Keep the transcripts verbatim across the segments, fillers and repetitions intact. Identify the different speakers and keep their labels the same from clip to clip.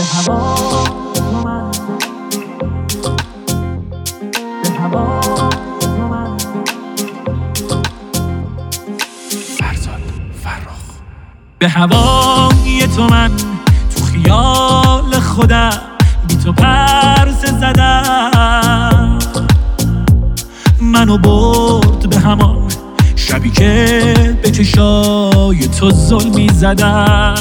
Speaker 1: به هوا تو من، به هوا تو من.
Speaker 2: فرزاد فرخ.
Speaker 1: به هوای تو من تو خیال خودم بی تو پرسه زدم، منو برد به همان شبی که به چشای تو ظلمی زدم.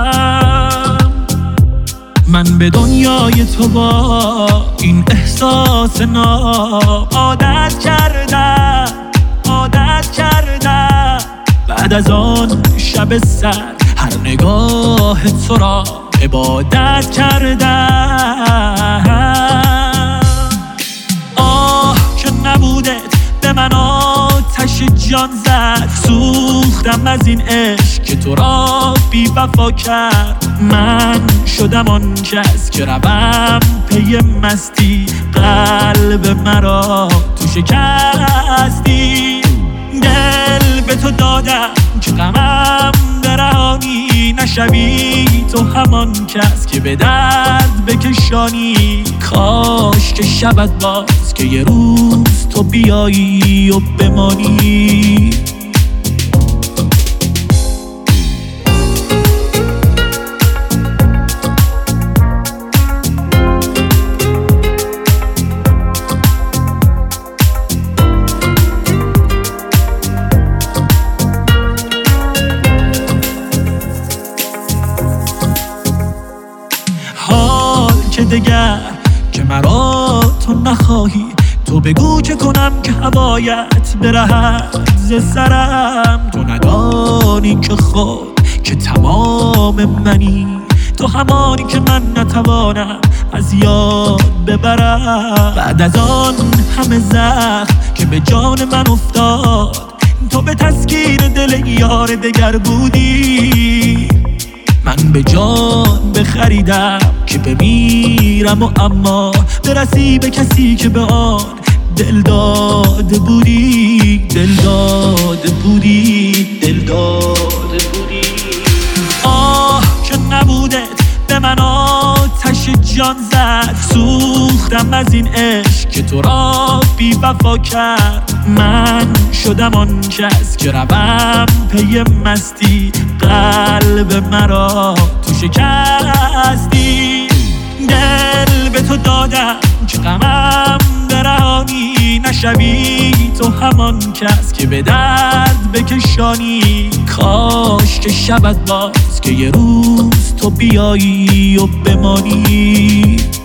Speaker 1: من به دنیای تو با این احساس ناب عادت کردم، عادت کردم. بعد از آن شب سر هر نگاه تو را عبادت کردم. آه که نبودت به من آتش جان زد، سوختم از این عشق که تو را بی وفا کرد. من شدم آن کس که روم پی مستی، قلب مرا تو شکستی. دل به تو دادم که غمم برهانی، نشوی تو همان کس که به درد بکشانی. کاش که شبت باز که یه روز تو بیایی و بمانی. که دگر که مرا تو نخواهی، تو بگو چه کنم که هوایت برهد ز سرم. تو ندانی که خود که تمام منی، تو همانی که من نتوانم از یاد ببرم. بعد از آن همه زخم که به جان من افتاد، تو به تسکین دل یار دگر بودی. من به جان بخریدم که بمیرم و اما برسی به کسی که به آن دل داده بودی، دل داده بودی، دل داده بودی. آه که نبودت به من آتش جان زد، سوختم از این عشق که تو را بی وفا کرد. من شدم آن کس که روم پی مستی، قلب مرا تو شکستی. دل به تو دادم که غمم برهانی، نشوی تو همان کس که به درد بکشانی. کاش که شبت باز که یه روز تو بیایی و بمانی.